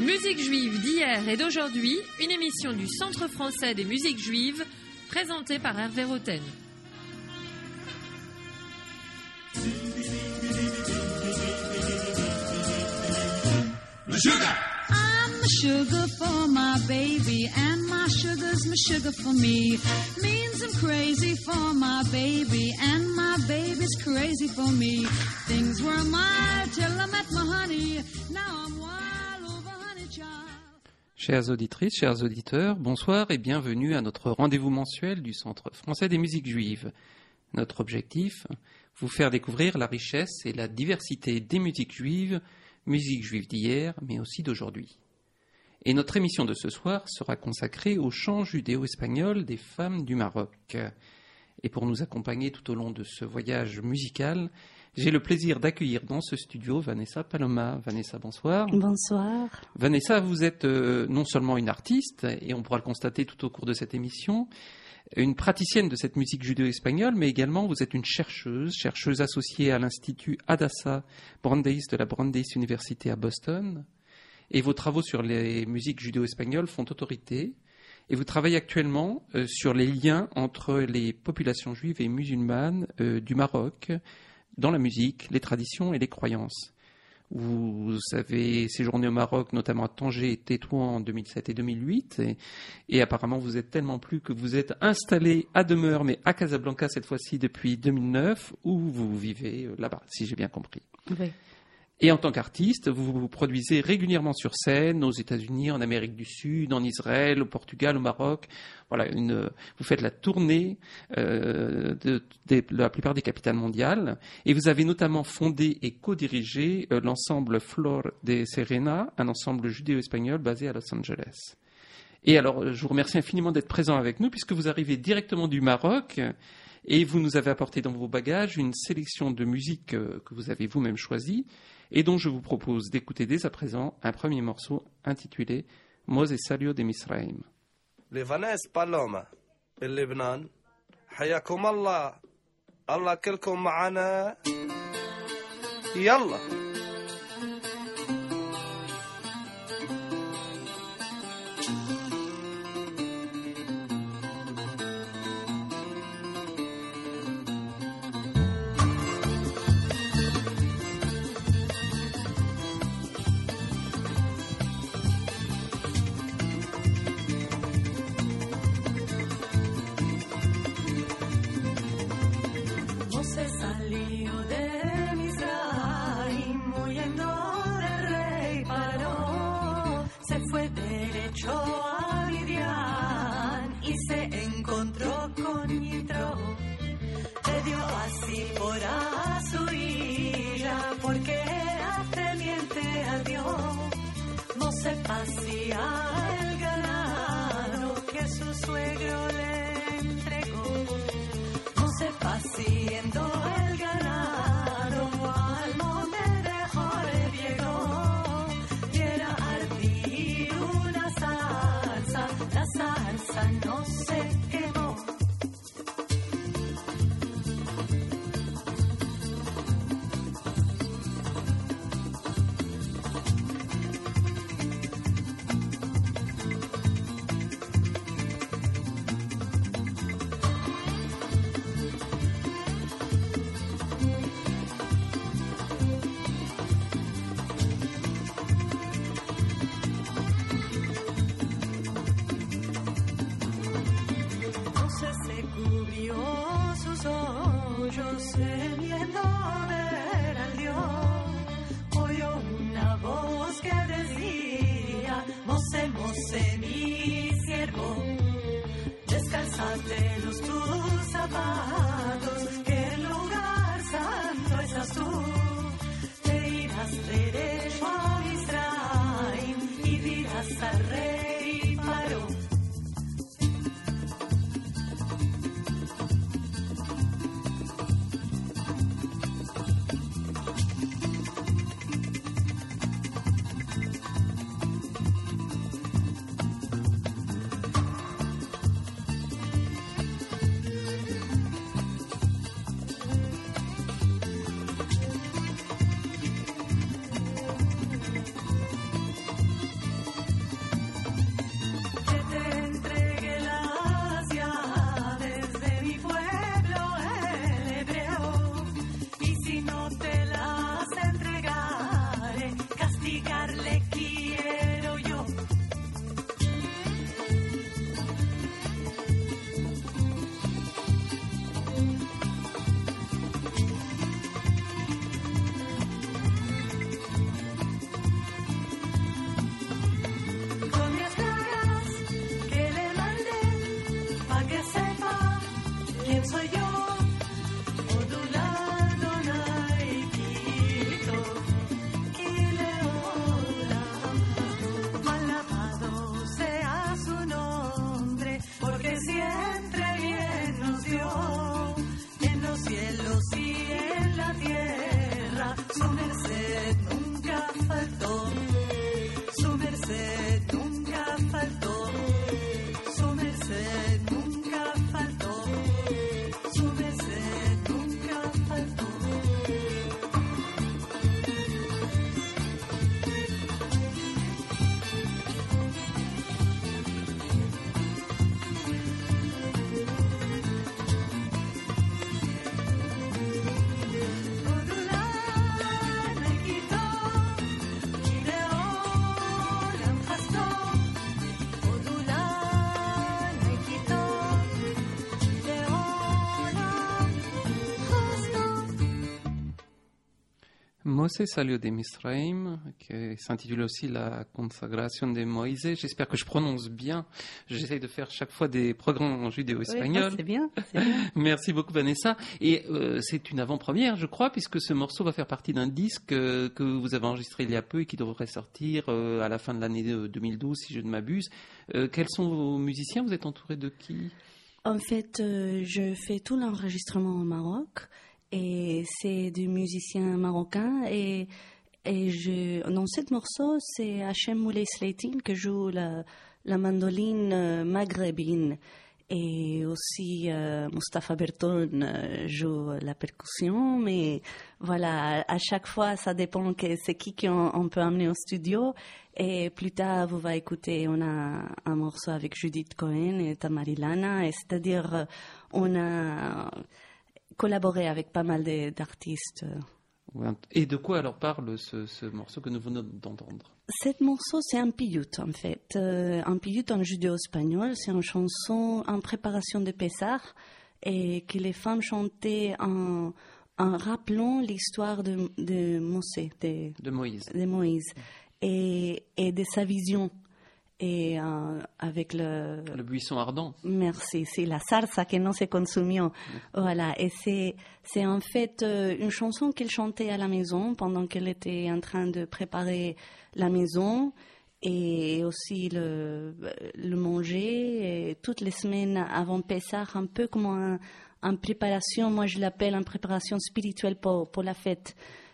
Musique juive d'hier et d'aujourd'hui, une émission du Centre français des musiques juives, présentée par Hervé Roten. I'm the sugar for my baby, and my sugar's my sugar for me. Means I'm crazy for my baby, and my baby's crazy for me. Things were mild till I met my honey. Now I'm wild over honey child. Chères auditrices, chers auditeurs, bonsoir et bienvenue à notre rendez-vous mensuel du Centre français des musiques juives. Notre objectif, vous faire découvrir la richesse et la diversité des musiques juives d'hier, mais aussi d'aujourd'hui. Et notre émission de ce soir sera consacrée au chant judéo-espagnol des femmes du Maroc. Et pour nous accompagner tout au long de ce voyage musical, j'ai le plaisir d'accueillir dans ce studio Vanessa Paloma. Vanessa, bonsoir. Bonsoir. Vanessa, vous êtes non seulement une artiste, et on pourra le constater tout au cours de cette émission, une praticienne de cette musique judéo-espagnole, mais également vous êtes une chercheuse associée à l'Institut Hadassah Brandeis de la Brandeis University à Boston. Et vos travaux sur les musiques judéo-espagnoles font autorité. Et vous travaillez actuellement sur les liens entre les populations juives et musulmanes du Maroc dans la musique, les traditions et les croyances. Vous avez séjourné au Maroc, notamment à Tanger et Tétouan en 2007 et 2008. Et apparemment, vous êtes tellement plu que vous êtes installé à demeure, mais à Casablanca cette fois-ci depuis 2009, où vous vivez là-bas, si j'ai bien compris. Oui. Et en tant qu'artiste, vous vous produisez régulièrement sur scène aux États-Unis, en Amérique du Sud, en Israël, au Portugal, au Maroc. Voilà, vous faites la tournée de la plupart des capitales mondiales. Et vous avez notamment fondé et co-dirigé l'ensemble Flor de Serena, un ensemble judéo-espagnol basé à Los Angeles. Et alors, je vous remercie infiniment d'être présent avec nous, puisque vous arrivez directement du Maroc. Et vous nous avez apporté dans vos bagages une sélection de musique que vous avez vous-même choisie et dont je vous propose d'écouter dès à présent un premier morceau intitulé Mose Salio de Misraim. لفانيس بالوما اللبنان حياكم الله الله كلكم معنا يلا Su merced nunca faltó, su merced nunca faltó, su merced nunca faltó, su merced nunca faltó. Moshe salió de Misraim, qui s'intitule aussi la consagration de Moïse. J'espère que je prononce bien. J'essaie de faire chaque fois des programmes en judéo-espagnol. Oui, c'est bien, c'est bien. Merci beaucoup Vanessa. Et c'est une avant-première, je crois, puisque ce morceau va faire partie d'un disque que vous avez enregistré il y a peu et qui devrait sortir à la fin de l'année 2012, si je ne m'abuse. Quels sont vos musiciens? Vous êtes entouré de qui? En fait, je fais tout l'enregistrement au Maroc. Et c'est des musiciens marocains et dans ce morceau, c'est Hachem Moulay Slaytine qui joue la mandoline maghrébine et aussi Mustapha Berton joue la percussion, mais voilà, à chaque fois ça dépend que c'est qui qu'on peut amener au studio. Et plus tard, vous allez écouter, on a un morceau avec Judith Cohen et Tamari Lana, et c'est-à-dire on a collaborer avec pas mal d'artistes. Et de quoi alors parle ce morceau que nous venons d'entendre? Cet morceau, c'est un piyut en fait. Un piyut en judéo-espagnol, c'est une chanson en préparation de Pessah et que les femmes chantaient en rappelant l'histoire de Moshe, de Moïse. De Moïse et de sa vision. Et avec le buisson ardent. Merci, c'est la salsa que no se consumió. Voilà, et c'est en fait une chanson qu'elle chantait à la maison pendant qu'elle était en train de préparer la maison et aussi le manger. Et toutes les semaines avant Pessah, un peu comme en préparation, moi je l'appelle en préparation spirituelle pour la fête.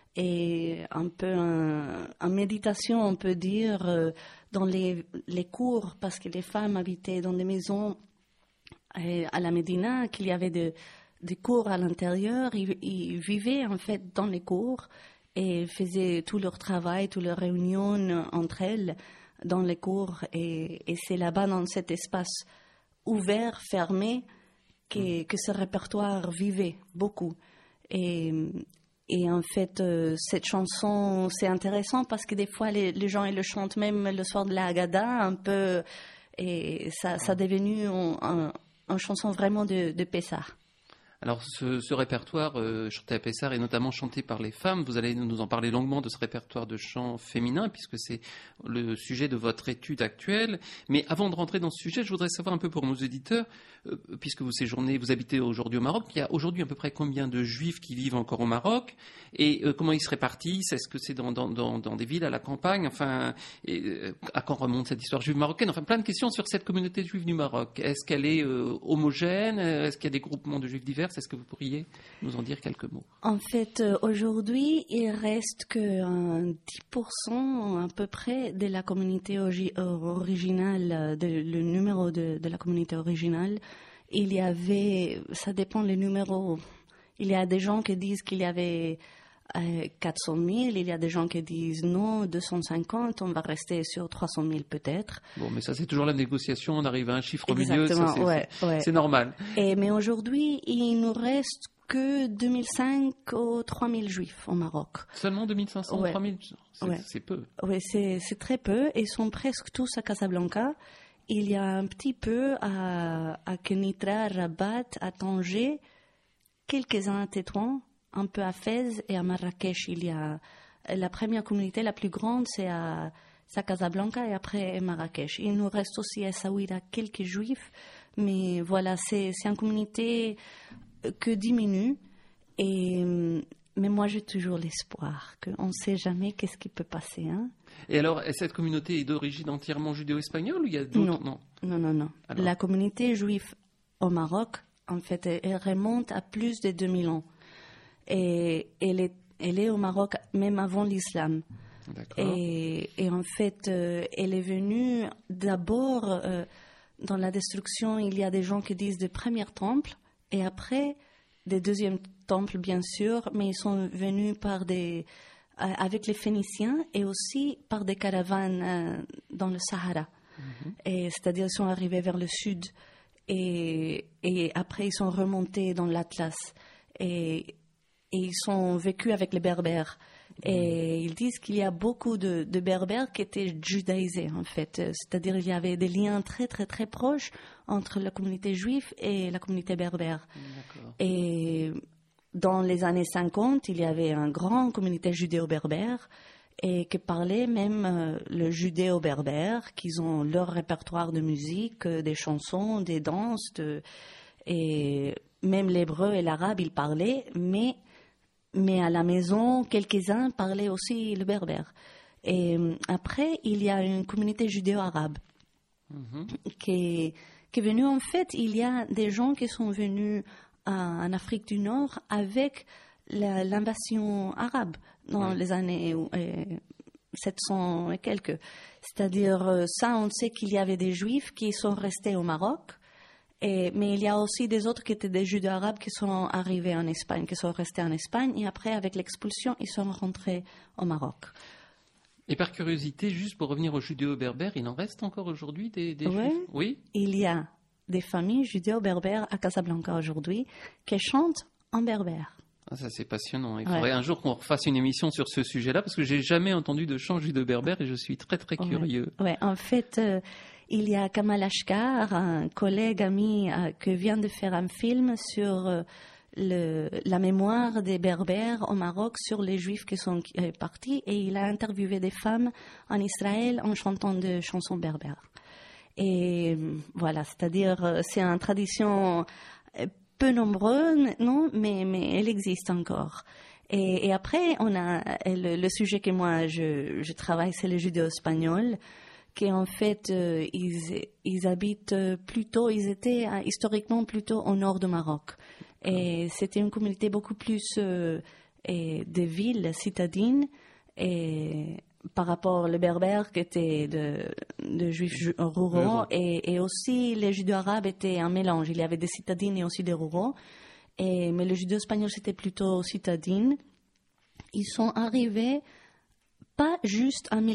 Et un peu en méditation, on peut dire, dans les cours, parce que les femmes habitaient dans des maisons à la Médina, qu'il y avait des cours à l'intérieur. Ils vivaient en fait dans les cours et faisaient tout leur travail, toutes leurs réunions entre elles dans les cours. Et c'est là-bas, dans cet espace ouvert, fermé, que ce répertoire vivait beaucoup. Et en fait, cette chanson, c'est intéressant parce que des fois, les gens ils le chantent même le soir de la Haggadah, un peu, et ça a devenu une chanson vraiment de Pessah. Alors, ce répertoire chanté à Pessah est notamment chanté par les femmes. Vous allez nous en parler longuement de ce répertoire de chant féminin, puisque c'est le sujet de votre étude actuelle. Mais avant de rentrer dans ce sujet, je voudrais savoir un peu pour nos auditeurs, puisque vous séjournez, vous habitez aujourd'hui au Maroc, il y a aujourd'hui à peu près combien de Juifs qui vivent encore au Maroc et comment ils se répartissent? Est-ce que c'est dans des villes, à la campagne? Enfin, à quand remonte cette histoire juive marocaine? Enfin, plein de questions sur cette communauté juive du Maroc. Est-ce qu'elle est homogène? Est-ce qu'il y a des groupements de Juifs divers? Est-ce que vous pourriez nous en dire quelques mots? En fait, aujourd'hui, il reste que 10% à peu près de la communauté originale, le numéro de la communauté originale. Il y avait, ça dépend des numéros. Il y a des gens qui disent qu'il y avait 400 000, il y a des gens qui disent non, 250, on va rester sur 300 000 peut-être. Bon, mais ça c'est toujours la négociation, on arrive à un chiffre au milieu, exactement, c'est normal. Mais aujourd'hui, il nous reste que 2005 ou 3000 juifs au Maroc. Seulement 2500 ou 3000 c'est peu. Oui, c'est très peu, et ils sont presque tous à Casablanca. Il y a un petit peu à Kenitra, Rabat, à Tanger, quelques-uns à Tétouan, un peu à Fès et à Marrakech. Il y a la première communauté la plus grande, c'est à Casablanca et après Marrakech. Il nous reste aussi à Essaouira quelques juifs, mais voilà, c'est une communauté que diminue. Mais moi, j'ai toujours l'espoir qu'on ne sait jamais qu'est-ce qui peut passer. Hein. Et alors, cette communauté est d'origine entièrement judéo-espagnole ou il y a d'autres? Non. Alors... La communauté juive au Maroc, en fait, elle remonte à plus de 2000 ans. Et Elle est au Maroc même avant l'islam. D'accord. Et en fait, elle est venue d'abord, dans la destruction, il y a des gens qui disent des premiers temples, et après des deuxièmes temples, bien sûr, mais ils sont venus avec les Phéniciens et aussi par des caravanes dans le Sahara. Et c'est-à-dire, ils sont arrivés vers le sud et après, ils sont remontés dans l'Atlas et ils sont vécus avec les Berbères. Et ils disent qu'il y a beaucoup de Berbères qui étaient judaïsés, en fait. C'est-à-dire qu'il y avait des liens très, très, très proches entre la communauté juive et la communauté berbère. D'accord. Et dans les années 50, il y avait une grande communauté judéo-berbère et qui parlait même le judéo-berbère, qu'ils ont leur répertoire de musique, des chansons, des danses, et même l'hébreu et l'arabe, ils parlaient, mais à la maison, quelques-uns parlaient aussi le berbère. Et après, il y a une communauté judéo-arabe qui est venue. En fait, il y a des gens qui sont venus en Afrique du Nord avec l'invasion arabe dans les années 700 et quelques. C'est-à-dire, ça, on sait qu'il y avait des Juifs qui sont restés au Maroc. Mais il y a aussi des autres qui étaient des judéo-arabes qui sont arrivés en Espagne, qui sont restés en Espagne. Et après, avec l'expulsion, ils sont rentrés au Maroc. Et par curiosité, juste pour revenir aux judéo-berbères, il en reste encore aujourd'hui des Juifs? Oui. Il y a des familles judéo-berbères à Casablanca aujourd'hui qui chantent en berbère. Ah, ça, c'est passionnant. Il faudrait un jour qu'on refasse une émission sur ce sujet-là, parce que j'ai jamais entendu de chant judéo-berbère et je suis très, très curieux. Ouais, en fait, il y a Kamal Ashkar, un collègue, ami, qui vient de faire un film sur la mémoire des Berbères au Maroc, sur les Juifs qui sont partis, et il a interviewé des femmes en Israël en chantant des chansons berbères. Et voilà, c'est-à-dire, c'est une tradition peu nombreuse, non, mais elle existe encore. Et après, on a le sujet que moi je travaille, c'est le judéo-espagnol, qui en fait, ils habitent plutôt, ils étaient historiquement plutôt au nord du Maroc. Et c'était une communauté beaucoup plus des villes citadines, et par rapport aux Berbères qui étaient de juifs ruraux, et aussi les judéo-arabes étaient un mélange. Il y avait des citadines et aussi des ruraux. Mais le judéo-espagnol, c'était plutôt citadine. Ils sont arrivés pas juste en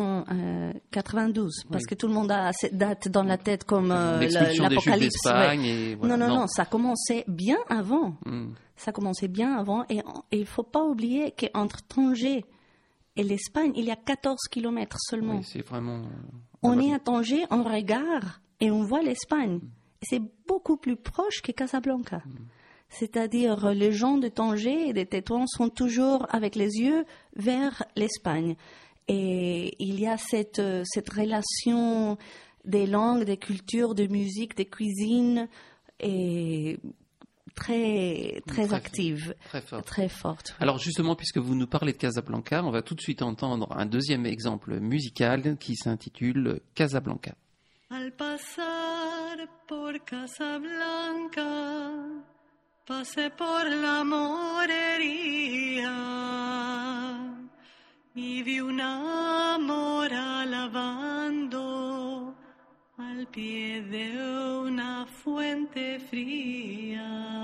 1492, parce que tout le monde a cette date dans la tête comme l'Apocalypse. Voilà. Non, ça commençait bien avant. Ça commençait bien avant, et il faut pas oublier qu'entre Tanger et l'Espagne, il y a 14 kilomètres seulement. Oui, c'est vraiment... On est à Tanger, on regarde et on voit l'Espagne. Et c'est beaucoup plus proche que Casablanca. C'est-à-dire, les gens de Tanger et des Tétouans sont toujours avec les yeux vers l'Espagne. Et il y a cette relation des langues, des cultures, de musique, des cuisines, et très active, très forte. Alors justement, puisque vous nous parlez de Casablanca, on va tout de suite entendre un deuxième exemple musical qui s'intitule Casablanca. Al pasar por Casablanca, pasé por la morería y vi una mora lavando al pie de una fuente fría.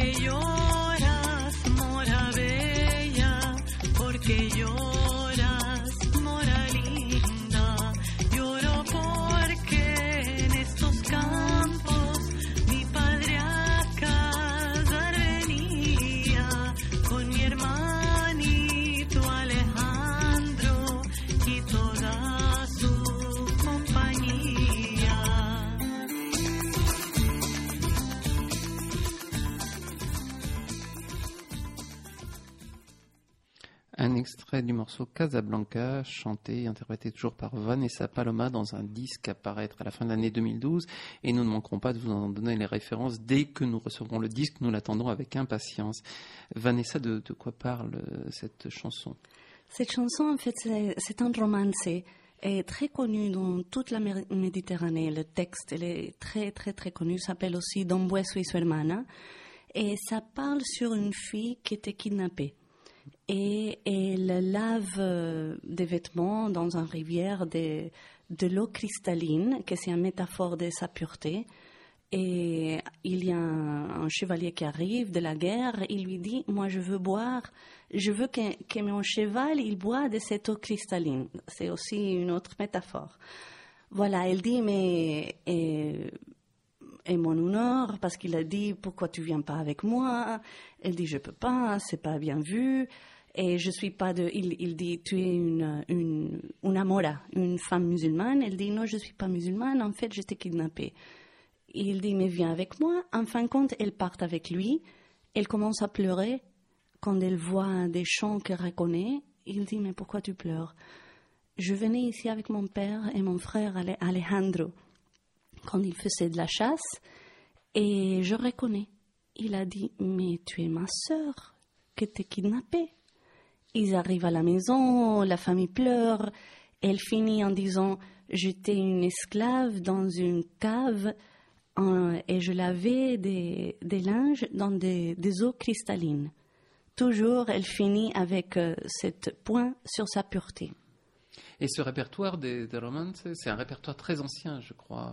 Porque lloras, mora bella, porque lloras, mora linda. Lloro porque en estos campos mi padre a casar venía con mi hermanito Alejandro y toda su compañía. Un extrait du morceau Casablanca, chanté et interprété toujours par Vanessa Paloma dans un disque à paraître à la fin de l'année 2012. Et nous ne manquerons pas de vous en donner les références dès que nous recevrons le disque. Nous l'attendons avec impatience. Vanessa, de quoi parle cette chanson? Cette chanson, en fait, c'est un romance et très connu dans toute la Méditerranée. Le texte, il est très, très, très connu. Il s'appelle aussi Don Bueso y su hermana. Et ça parle sur une fille qui était kidnappée. Et elle lave des vêtements dans une rivière de l'eau cristalline, que c'est une métaphore de sa pureté. Et il y a un chevalier qui arrive de la guerre, il lui dit « Moi, je veux boire, je veux que mon cheval, il boit de cette eau cristalline. » C'est aussi une autre métaphore. Voilà, elle dit « Mais... Et mon honneur, parce qu'il a dit « Pourquoi tu viens pas avec moi ?» Elle dit « Je peux pas, c'est pas bien vu. » Et je suis pas de... Il dit « Tu es une amora, une femme musulmane. » Elle dit « Non, je suis pas musulmane, en fait, j'étais kidnappée. » Il dit « Mais viens avec moi. » En fin de compte, elle part avec lui. Elle commence à pleurer quand elle voit des chants qu'elle reconnaît. Il dit « Mais pourquoi tu pleures ?» Je venais ici avec mon père et mon frère Alejandro quand il faisait de la chasse, et je reconnais. Il a dit « Mais tu es ma sœur, que t'es kidnappée. » Ils arrivent à la maison, la famille pleure. Elle finit en disant « J'étais une esclave dans une cave et je lavais des linges dans des eaux cristallines. » Toujours, elle finit avec cette point sur sa pureté. Et ce répertoire des romances, c'est un répertoire très ancien, je crois.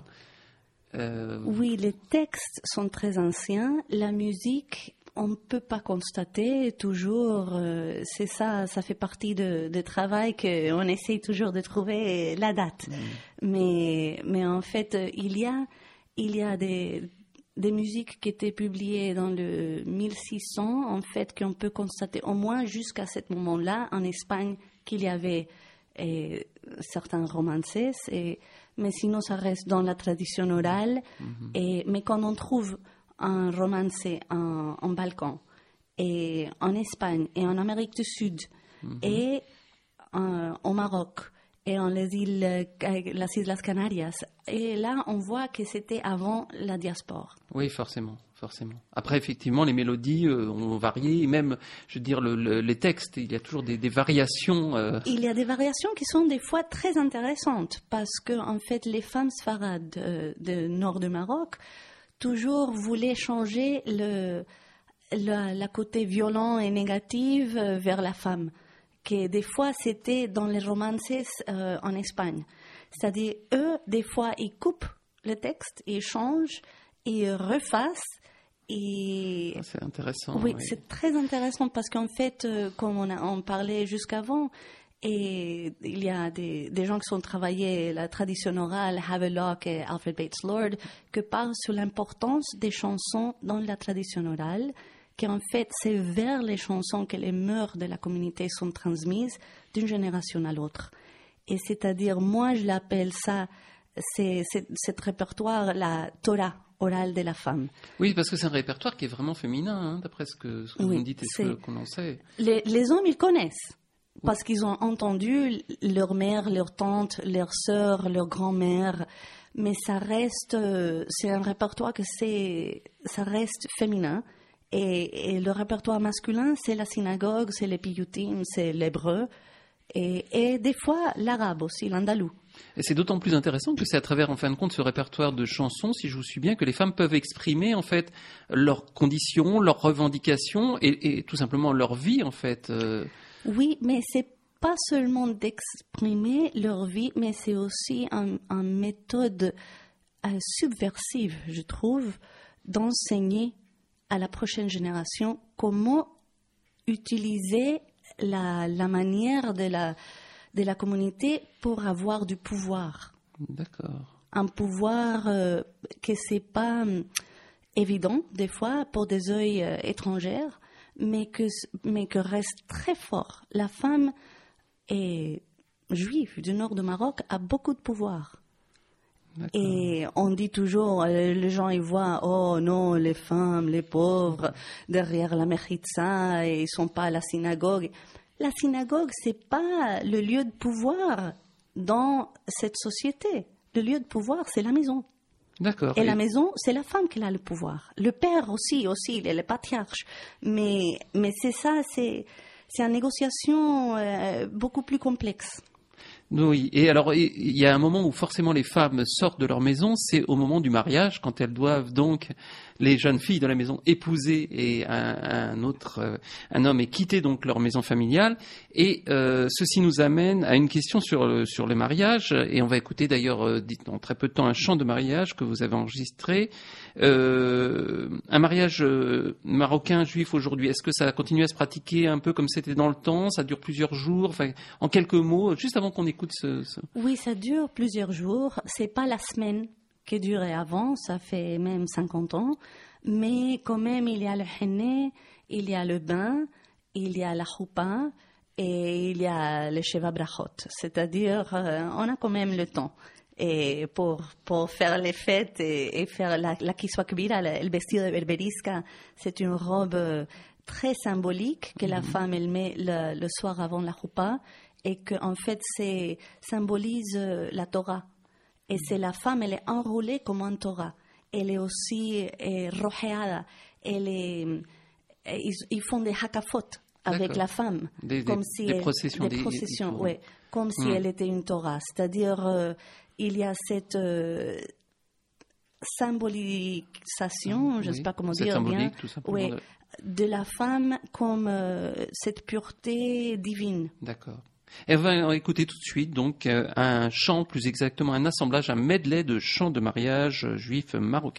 Oui, les textes sont très anciens. La musique, on ne peut pas constater toujours. C'est ça fait partie de travail qu'on essaye toujours de trouver la date. Mais en fait, il y a des musiques qui étaient publiées dans le 1600, en fait, qu'on peut constater au moins jusqu'à ce moment-là en Espagne qu'il y avait certains romances. Mais sinon, ça reste dans la tradition orale. Mais quand on trouve un romance en Balkan, et en Espagne, et en Amérique du Sud, et au Maroc, et en les Isles Canarias, et là, on voit que c'était avant la diaspora. Oui, forcément. Après, effectivement, les mélodies ont varié, et même, je veux dire, les textes, il y a toujours des variations. Il y a des variations qui sont des fois très intéressantes, parce que, en fait, les femmes sfarades du nord du Maroc toujours voulaient changer la côté violent et négatif vers la femme, que des fois, c'était dans les romances en Espagne. C'est-à-dire, eux, des fois, ils coupent le texte, ils changent, ils refassent. Et c'est intéressant. Oui, c'est très intéressant parce qu'en fait, comme on parlait jusqu'avant, et il y a des gens qui ont travaillé la tradition orale, Havelock et Alfred Bates Lord, qui parlent sur l'importance des chansons dans la tradition orale, qu'en fait, c'est vers les chansons que les mœurs de la communauté sont transmises d'une génération à l'autre. Et c'est-à-dire, moi, je l'appelle ça, cet répertoire, la Torah orale de la femme. Oui, parce que c'est un répertoire qui est vraiment féminin, d'après ce que vous me dites et ce qu'on en sait. Les hommes, ils connaissent, parce qu'ils ont entendu leur mère, leur tante, leur sœur, leur grand-mère, mais ça reste, c'est un répertoire ça reste féminin, et le répertoire masculin, c'est la synagogue, c'est les piyutim, c'est l'hébreu, et des fois l'arabe aussi, l'andalou. Et c'est d'autant plus intéressant que c'est à travers, en fin de compte, ce répertoire de chansons, si je vous suis bien, que les femmes peuvent exprimer, en fait, leurs conditions, leurs revendications et tout simplement leur vie, en fait. Oui, mais c'est pas seulement d'exprimer leur vie, mais c'est aussi une méthode subversive, je trouve, d'enseigner à la prochaine génération comment utiliser la manière de la communauté pour avoir du pouvoir. D'accord. Un pouvoir que c'est pas évident des fois pour des œils étrangers, mais que reste très fort. La femme est juive du nord du Maroc a beaucoup de pouvoir. D'accord. Et on dit toujours, les gens ils voient, oh non, les femmes, les pauvres, derrière la mechitza, et ils sont pas à la synagogue. La synagogue, c'est pas le lieu de pouvoir dans cette société. Le lieu de pouvoir, c'est la maison. D'accord. Et la maison, c'est la femme qui a le pouvoir. Le père aussi, il est le patriarche. Mais c'est ça, c'est une négociation beaucoup plus complexe. Oui, et alors il y a un moment où forcément les femmes sortent de leur maison, c'est au moment du mariage, quand elles doivent donc, les jeunes filles de la maison, épouser et un homme et quitter donc leur maison familiale. Et ceci nous amène à une question sur le mariage, et on va écouter d'ailleurs dans très peu de temps un chant de mariage que vous avez enregistré. Un mariage marocain juif aujourd'hui, est-ce que ça continue à se pratiquer un peu comme c'était dans le temps? Ça dure plusieurs jours? Enfin, en quelques mots, juste avant qu'on écoute ce... Oui, ça dure plusieurs jours. C'est pas la semaine qui durait avant, ça fait même 50 ans. Mais quand même, il y a le henné, il y a le bain, il y a la choupa et il y a le sheva brachot. C'est-à-dire, on a quand même le temps. Et pour faire les fêtes et faire la kiswa kbira, le vestido de berberisca, c'est une robe très symbolique que la femme elle met le soir avant la choupa et que en fait c'est symbolise la Torah. Et c'est la femme, elle est enroulée comme un Torah. Elle est aussi rojeada. Ils font des hakafot avec D'accord. la femme, Des processions, des processions, ouais, comme si elle était une Torah. C'est-à-dire il y a cette symbolisation, je ne sais pas comment dire bien, ouais, de la femme comme cette pureté divine. D'accord. Et on va écouter tout de suite donc un chant, plus exactement un assemblage, un medley de chants de mariage juifs marocains.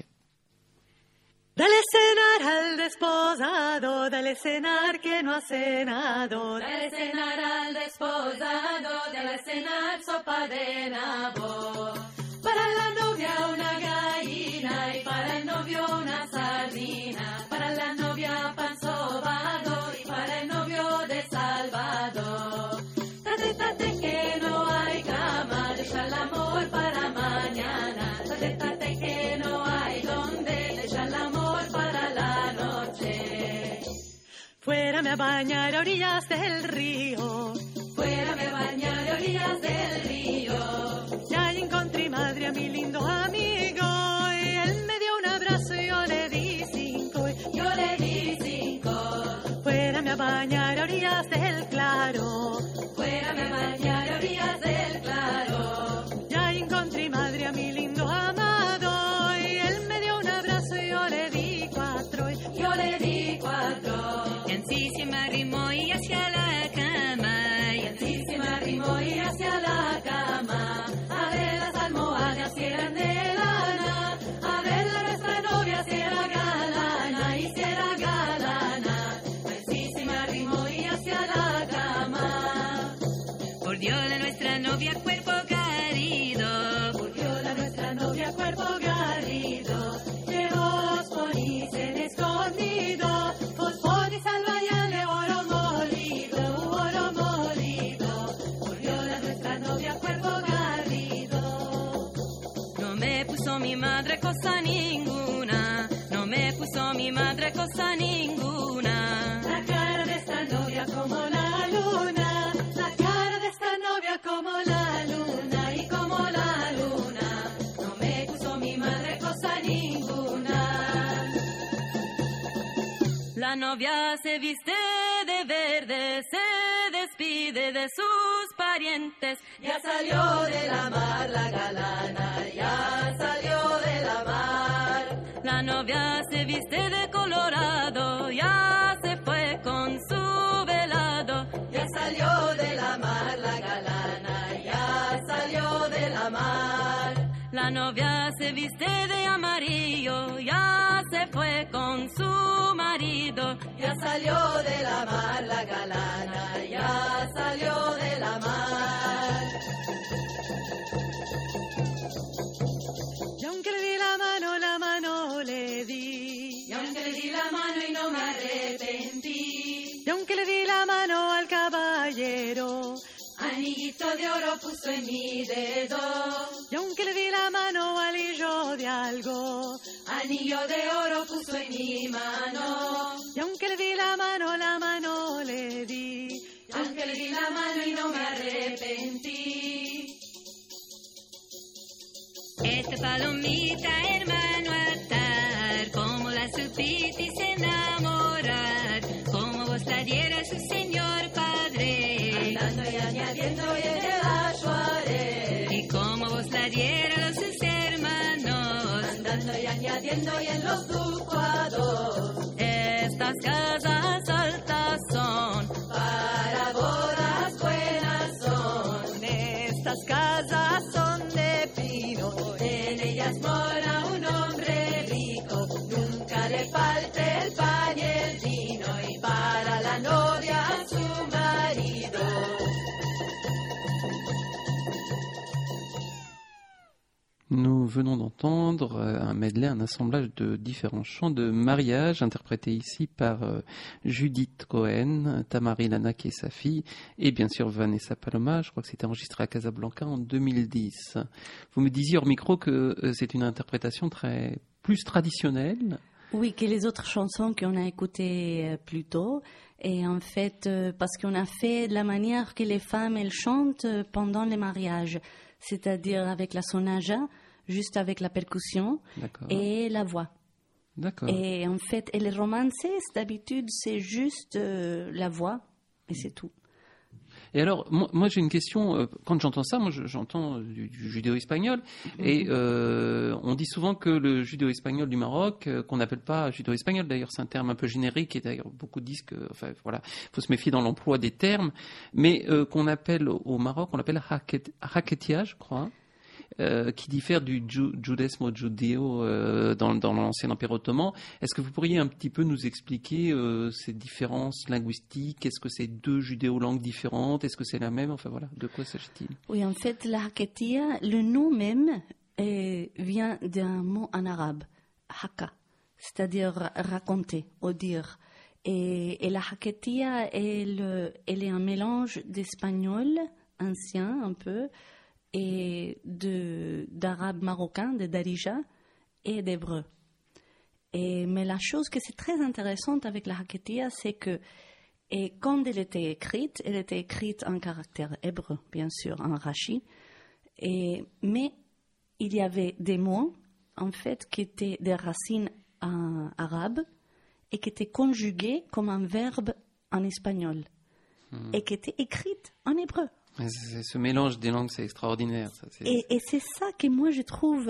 Dale cenar al desposado, dale cenar que no ha cenado. Dale cenar al desposado, dale cenar sopa de nabo. Para la novia una gallina y para el novio una sardina. Para la novia pan sobado y para el novio de Salvador. Tate, tate que no hay cama, deja el amor para mañana. Tate, tate que no hay donde, deja el amor para la noche. Fuérame a bañar a orillas del río. Fuérame a bañar a orillas del río. Ya encontré madre a mi lindo amigo y él me dio un abrazo y yo le di 5. Yo le di 5. Fuérame a bañar a orillas del claro. Fuérame a bañar a orillas del claro. Ya encontré madre a mi lindo amado y él me dio un abrazo y yo le di 4. Yo le di 4. Y así se me arrimó y hacia la cama. Y así se me arrimó y hacia la cama. A ver las almohadas si eran de lana. A ver la nuestra novia si era galana. Y si era galana. Así se me arrimó y hacia la cama. Por Dios, la nuestra novia cuerpo querido. Por Dios la nuestra novia cuerpo garrido. Que vos ponís en escondido. Vos ponís al bañarle oro molido. Oro molido. Por Dios la nuestra novia cuerpo garrido. No me puso mi madre cosa ninguna. No me puso mi madre cosa ninguna. La cara de esta novia como la luna. La cara de esta novia como la luna. Y como la luna. No me puso mi madre cosa ninguna. La novia se viste de verde, se despide de sus parientes. Ya salió de la mar la galana. Ya salió de la mar. La novia se viste de colorado, ya se fue con su velado. Ya salió de la mar la galana. Ya salió de la mar. La La novia se viste de amarillo, ya se fue con su marido. Ya salió de la mar la galana, ya salió de la mar. Y aunque le di la mano le di. Y aunque le di la mano y no me arrepentí. Y aunque le di la mano al caballero, anillito de oro puso en mi dedo. y aunque le di la mano al hillo de algo, Anillo de oro puso en mi mano. y aunque le di la mano le di. Y aunque le di la mano y no me arrepentí. Esta palomita, hermano, atar, como la supitis enamorar, como vos la diera su señor padre, Andando y añadiendo y en el achuaré. y como vos la diera los sus hermanos. Andando y añadiendo y en los ducuados. Estas casas altas son, Para bodas buenas son. Estas casas son de pino, En ellas mora un hombre rico. Nunca le falte el pan y el vino. Y para la novia su marido. Nous venons d'entendre un medley, un assemblage de différents chants de mariage interprétés ici par Judith Cohen, Tamari Lana qui est sa fille, et bien sûr Vanessa Paloma. Je crois que c'était enregistré à Casablanca en 2010. Vous me disiez hors micro que c'est une interprétation plus traditionnelle. Oui, que les autres chansons qu'on a écoutées plus tôt. Et en fait, parce qu'on a fait de la manière que les femmes, elles chantent pendant les mariages. C'est-à-dire avec la sonaja, juste avec la percussion D'accord. et la voix. D'accord. Et en fait, et les romances, d'habitude, c'est juste la voix et c'est tout. Et alors, moi j'ai une question. Quand j'entends ça, moi j'entends du judéo-espagnol. Et on dit souvent que le judéo-espagnol du Maroc, qu'on n'appelle pas judéo-espagnol, d'ailleurs c'est un terme un peu générique, et d'ailleurs beaucoup disent que, enfin voilà, il faut se méfier dans l'emploi des termes, mais qu'on appelle au Maroc, on l'appelle raketia, je crois, qui diffère du judaismo judéo dans l'ancien Empire ottoman. Est-ce que vous pourriez un petit peu nous expliquer ces différences linguistiques? Est-ce que c'est deux judéo-langues différentes? Est-ce que c'est la même? Enfin voilà, de quoi s'agit-il? Oui, en fait, la haketia, le nom même vient d'un mot en arabe, haka, c'est-à-dire raconter ou dire. Et la haketia, elle est un mélange d'espagnol ancien un peu, et d'arabe marocain, de darija et d'hébreu. Mais la chose que c'est très intéressante avec la haketia, c'est que quand elle était écrite en caractère hébreu, bien sûr, en rachi, mais il y avait des mots, en fait, qui étaient des racines arabes et qui étaient conjugués comme un verbe en espagnol et qui étaient écrites en hébreu. Ce mélange des langues, c'est extraordinaire. Ça, et c'est ça que moi je trouve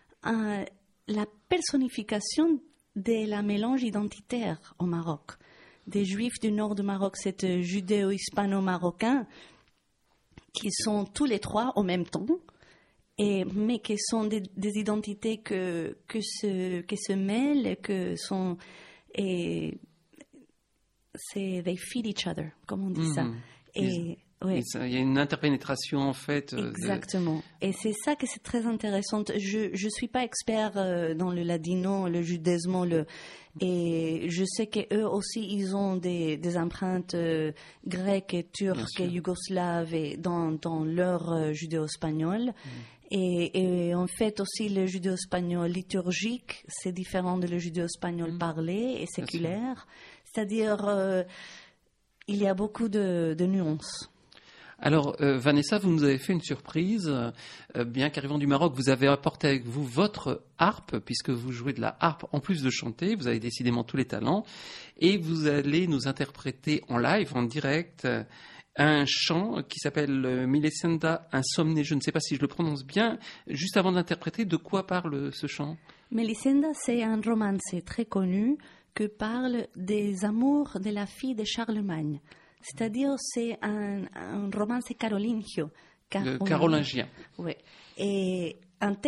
la personnification de la mélange identitaire au Maroc. Des Juifs du nord du Maroc, c'est judéo-hispano-marocain, qui sont tous les trois au même temps, mais qui sont des identités qui se mêlent, they feed each other, comme on dit ça. Oui. Il y a une interpénétration en fait. Exactement. Et c'est ça que c'est très intéressant. Je suis pas expert dans le ladino, le judaismo, et je sais qu'eux aussi ils ont des empreintes grecques et turques et yougoslaves dans leur judéo-espagnol. Et en fait aussi le judéo-espagnol liturgique, c'est différent de le judéo-espagnol parlé et séculaire. C'est-à-dire il y a beaucoup de nuances. Alors, Vanessa, vous nous avez fait une surprise. Bien qu'arrivant du Maroc, vous avez apporté avec vous votre harpe, puisque vous jouez de la harpe en plus de chanter. Vous avez décidément tous les talents. Et vous allez nous interpréter en live, en direct, un chant qui s'appelle Melisenda Insomne. Je ne sais pas si je le prononce bien. Juste avant d'interpréter, de quoi parle ce chant? Melisenda, c'est un romance très connu que parle des amours de la fille de Charlemagne. C'est-à-dire, c'est un romance carolingio. Carolingien. Oui. Et un texte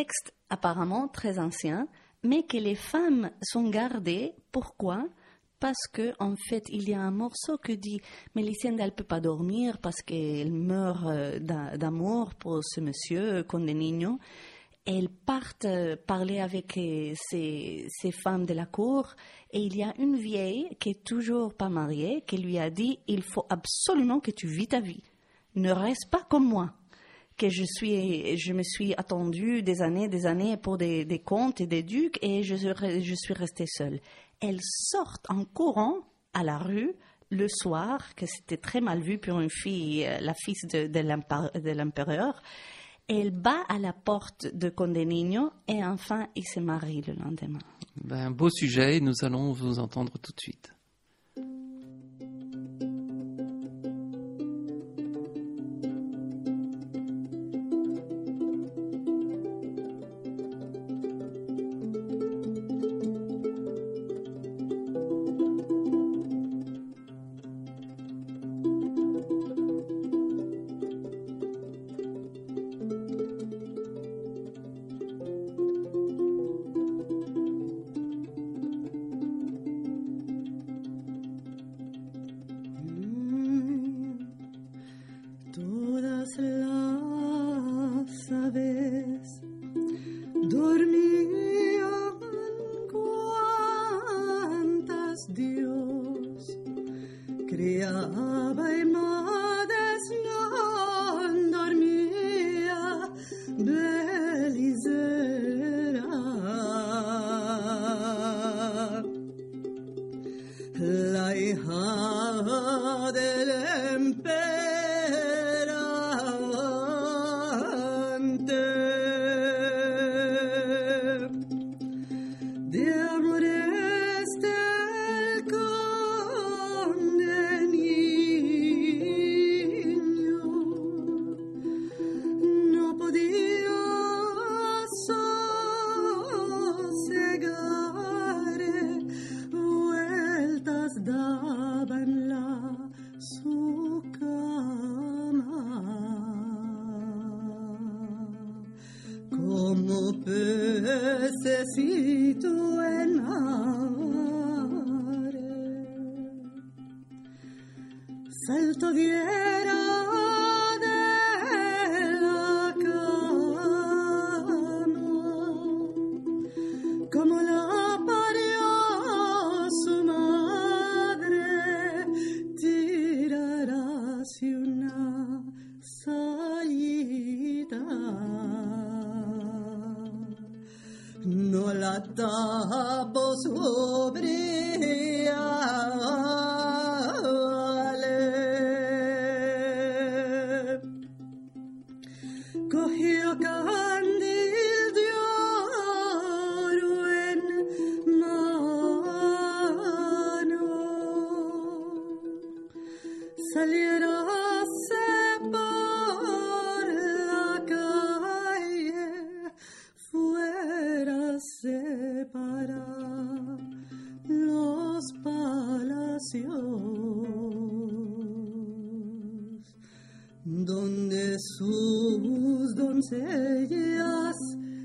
apparemment très anciens, mais que les femmes sont gardées. Pourquoi? Parce que en fait, il y a un morceau qui dit Melisenda, elle peut pas dormir parce qu'elle meurt d'amour pour ce monsieur Conde Niño. Elles partent parler avec ces femmes de la cour et il y a une vieille qui est toujours pas mariée qui lui a dit il faut absolument que tu vis ta vie. Ne reste pas comme moi. Que je me suis attendue des années pour des comtes et des ducs et je suis restée seule. Elles sortent en courant à la rue le soir, que c'était très mal vu pour une fille, la fille de l'empereur. Elle bat à la porte de Conde Niño et enfin il se marie le lendemain. Un beau sujet, nous allons vous entendre tout de suite. Donde sus doncellas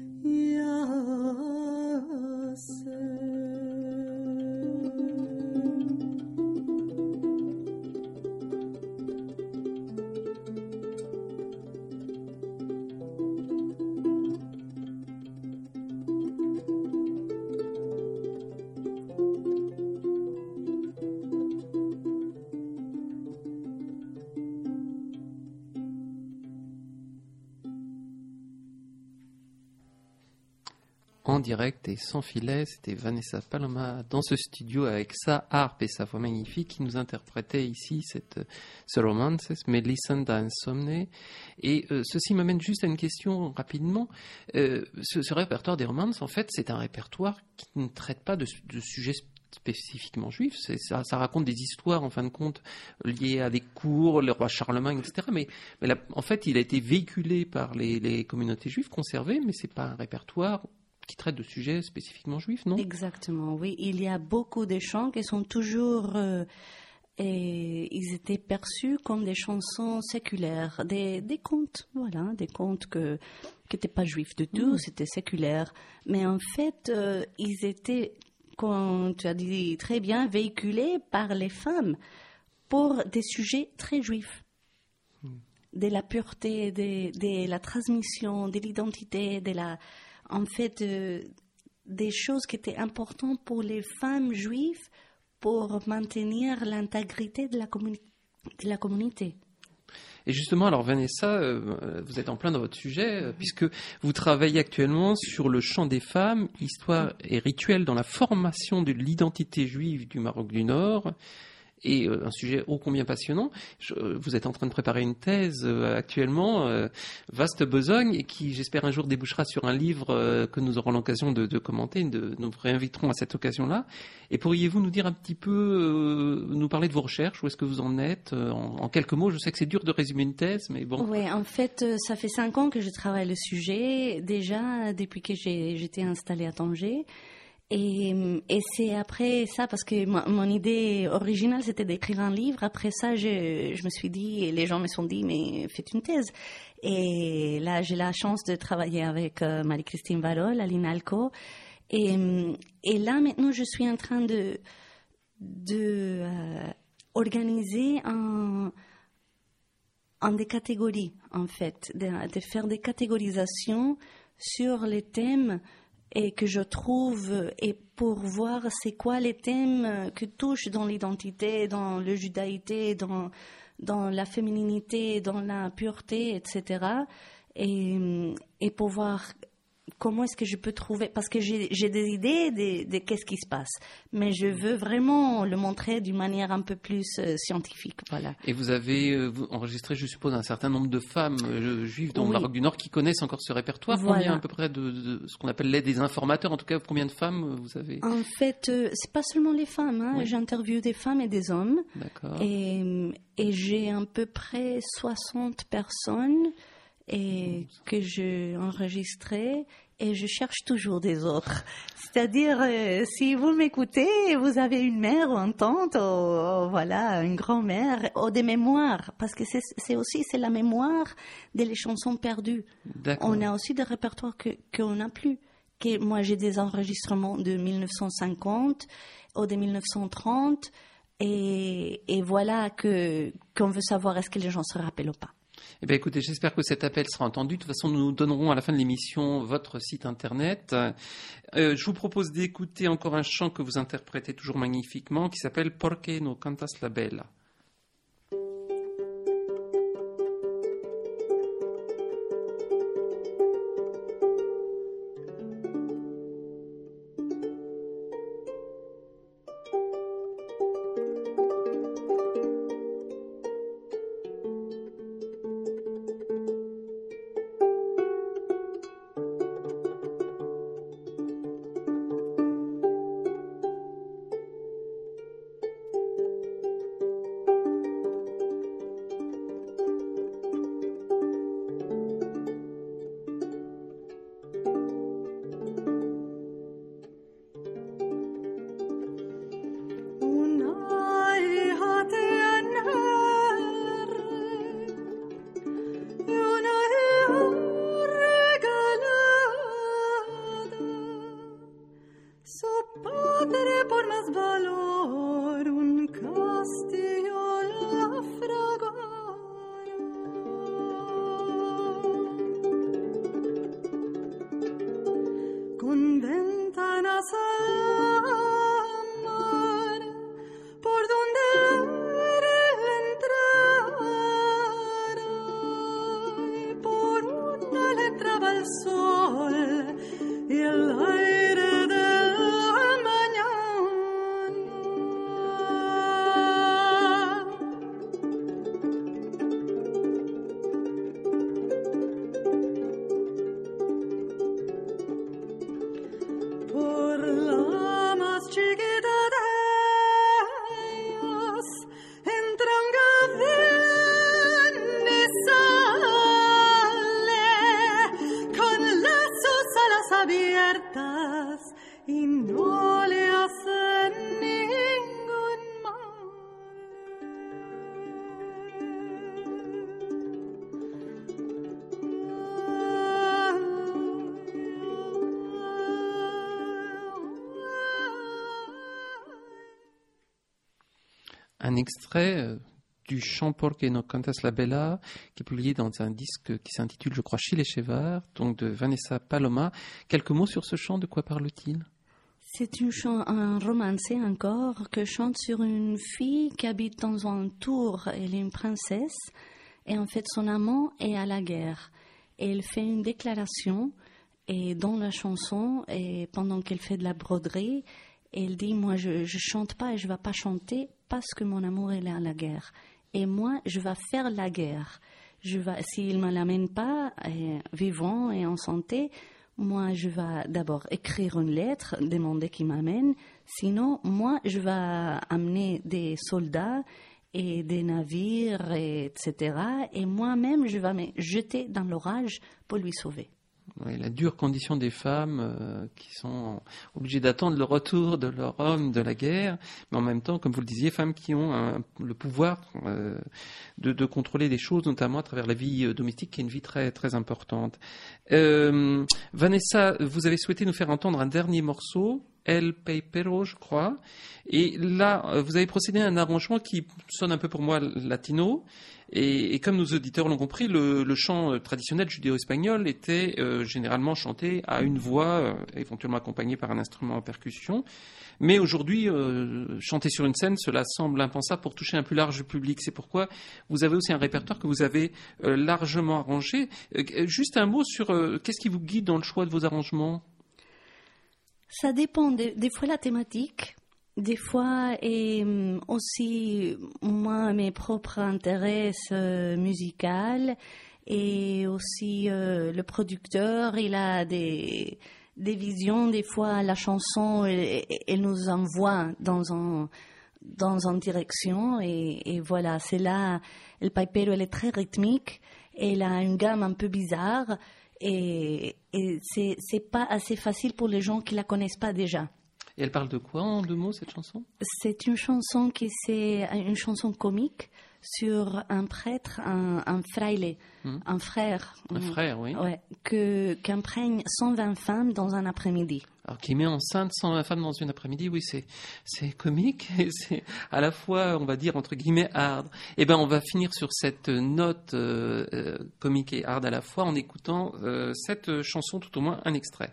En direct et sans filet, c'était Vanessa Paloma dans ce studio avec sa harpe et sa voix magnifique qui nous interprétait ici ce romance, Melisenda Insomne. Et ceci m'amène juste à une question rapidement. Ce répertoire des romances, en fait, c'est un répertoire qui ne traite pas de sujets spécifiquement juifs. Ça raconte des histoires, en fin de compte, liées à des cours, le roi Charlemagne, etc. Mais en fait, il a été véhiculé par les communautés juives conservées, mais c'est pas un répertoire qui traite de sujets spécifiquement juifs, non? Exactement, oui. Il y a beaucoup de chants qui sont toujours... ils étaient perçus comme des chansons séculaires, des contes, voilà, des contes qui n'étaient pas juifs du tout, c'était séculaire. Mais en fait, ils étaient, comme tu as dit très bien, véhiculés par les femmes pour des sujets très juifs. De la pureté, de la transmission, de l'identité, en fait, des choses qui étaient importantes pour les femmes juives pour maintenir l'intégrité de la communauté. Et justement, alors Vanessa, vous êtes en plein dans votre sujet, puisque vous travaillez actuellement sur le chant des femmes, histoire et rituel dans la formation de l'identité juive du Maroc du Nord. Et un sujet ô combien passionnant. Vous êtes en train de préparer une thèse actuellement, vaste besogne, et qui, j'espère, un jour débouchera sur un livre que nous aurons l'occasion de commenter. Nous vous réinviterons à cette occasion-là. Et pourriez-vous nous dire un petit peu, nous parler de vos recherches, où est-ce que vous en êtes, en quelques mots? Je sais que c'est dur de résumer une thèse, mais bon. Oui, en fait, ça fait 5 ans que je travaille le sujet, déjà depuis que j'étais installée à Tanger. Et c'est après ça, parce que mon idée originale, c'était d'écrire un livre. Après ça, je me suis dit, les gens me sont dit, mais faites une thèse. Et là, j'ai la chance de travailler avec Marie-Christine Varol à l'INALCO. Et là, maintenant, je suis en train de organiser en des catégories, en fait, de faire des catégorisations sur les thèmes et que je trouve, et pour voir c'est quoi les thèmes que touchent dans l'identité, dans le judaïté, dans la fémininité, dans la pureté, etc. Et pour voir comment est-ce que je peux trouver, parce que j'ai des idées de qu'est-ce qui se passe, mais je veux vraiment le montrer d'une manière un peu plus scientifique, voilà. Et vous avez enregistré, je suppose, un certain nombre de femmes juives dans le Maroc du Nord qui connaissent encore ce répertoire. Voilà. Combien à peu près de ce qu'on appelle des informateurs, en tout cas, combien de femmes vous avez? En fait, c'est pas seulement les femmes, hein. Oui. J'interviewe des femmes et des hommes. D'accord. Et j'ai à peu près 60 personnes que j'ai enregistrées, et je cherche toujours des autres. C'est-à-dire, si vous m'écoutez, vous avez une mère ou une tante, ou voilà, une grand-mère, ou des mémoires, parce que c'est la mémoire des chansons perdues. D'accord. On a aussi des répertoires qu'on n'a plus. Moi, j'ai des enregistrements de 1950 ou de 1930, et voilà qu'on veut savoir est-ce que les gens se rappellent ou pas. Eh bien, écoutez, j'espère que cet appel sera entendu. De toute façon, nous donnerons à la fin de l'émission votre site internet. Je vous propose d'écouter encore un chant que vous interprétez toujours magnifiquement, qui s'appelle Porque no cantas la bella. un extrait du chant Porque no cantas la bella, qui est publié dans un disque qui s'intitule, je crois, Chile Chevar, donc de Vanessa Paloma. Quelques mots sur ce chant, de quoi parle-t-il ? C'est un romancé encore que chante sur une fille qui habite dans un tour. Elle est une princesse et en fait son amant est à la guerre. Et elle fait une déclaration et dans la chanson, et pendant qu'elle fait de la broderie, elle dit « Moi je chante pas et je vais pas chanter parce que mon amour est à la guerre. Et moi je vais faire la guerre. S'il ne me l'amène pas vivant et en santé, moi, je vais d'abord écrire une lettre, demander qu'il m'amène. Sinon, moi, je vais amener des soldats et des navires, etc. Et moi-même, je vais me jeter dans l'orage pour lui sauver. Oui, la dure condition des femmes qui sont obligées d'attendre le retour de leur homme de la guerre, mais en même temps, comme vous le disiez, femmes qui ont le pouvoir de contrôler des choses, notamment à travers la vie domestique, qui est une vie très, très importante. Vanessa, vous avez souhaité nous faire entendre un dernier morceau, El Paipero, je crois, et là, vous avez procédé à un arrangement qui sonne un peu pour moi latino. Et comme nos auditeurs l'ont compris, le chant traditionnel judéo-espagnol était généralement chanté à une voix, éventuellement accompagné par un instrument à percussion. Mais aujourd'hui, chanter sur une scène, cela semble impensable pour toucher un plus large public. C'est pourquoi vous avez aussi un répertoire que vous avez largement arrangé. Juste un mot sur qu'est-ce qui vous guide dans le choix de vos arrangements ? Ça dépend des fois la thématique. Des fois, et aussi, moi, mes propres intérêts musicaux, et aussi le producteur, il a des visions. Des fois, la chanson, elle nous envoie dans une direction, et voilà, c'est là, El Paipero, elle est très rythmique, elle a une gamme un peu bizarre, et c'est pas assez facile pour les gens qui la connaissent pas déjà. Et elle parle de quoi, en 2 mots, cette chanson ? C'est une chanson c'est une chanson comique sur un prêtre, un fraile, un frère. Un frère, oui. Ouais, qui imprègne 120 femmes dans un après-midi. Alors, qui met enceinte 120 femmes dans une après-midi, oui, c'est comique et c'est à la fois, on va dire, entre guillemets, hard. Eh bien, on va finir sur cette note comique et hard à la fois en écoutant cette chanson, tout au moins un extrait.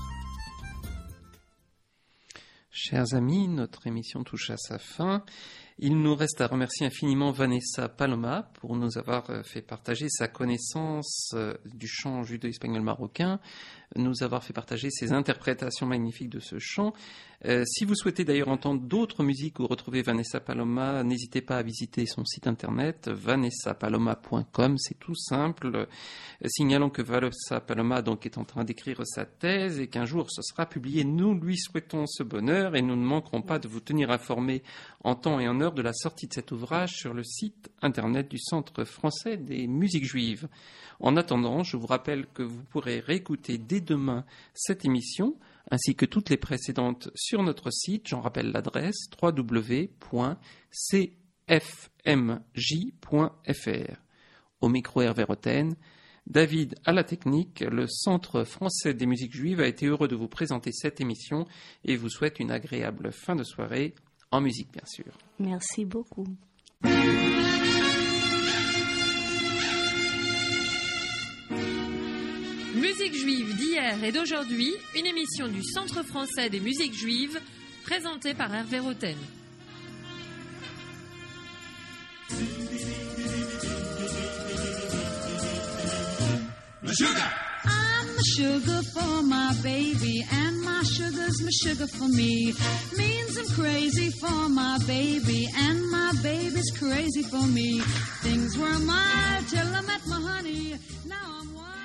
Chers amis, notre émission touche à sa fin Il nous reste à remercier infiniment Vanessa Paloma pour nous avoir fait partager sa connaissance du chant judo-espagnol marocain, nous avoir fait partager ses interprétations magnifiques de ce chant. Si vous souhaitez d'ailleurs entendre d'autres musiques ou retrouver Vanessa Paloma, n'hésitez pas à visiter son site internet vanessapaloma.com, c'est tout simple. Signalons que Vanessa Paloma donc est en train d'écrire sa thèse et qu'un jour ce sera publié. Nous lui souhaitons ce bonheur et nous ne manquerons pas de vous tenir informés en temps et en heure de la sortie de cet ouvrage sur le site internet du Centre français des musiques juives. En attendant, je vous rappelle que vous pourrez réécouter dès demain cette émission ainsi que toutes les précédentes sur notre site. J'en rappelle l'adresse www.cfmj.fr. Au micro Hervé Roten, David à la technique, le Centre français des musiques juives a été heureux de vous présenter cette émission et vous souhaite une agréable fin de soirée, en musique bien sûr. Merci beaucoup. Musique juive d'hier et d'aujourd'hui, une émission du Centre français des musiques juives, présentée par Hervé Roten. I'm the sugar for my baby, and my sugar's my sugar for me. Means I'm crazy for my baby, and my baby's crazy for me. Things were mild till I met my honey. Now I'm wild.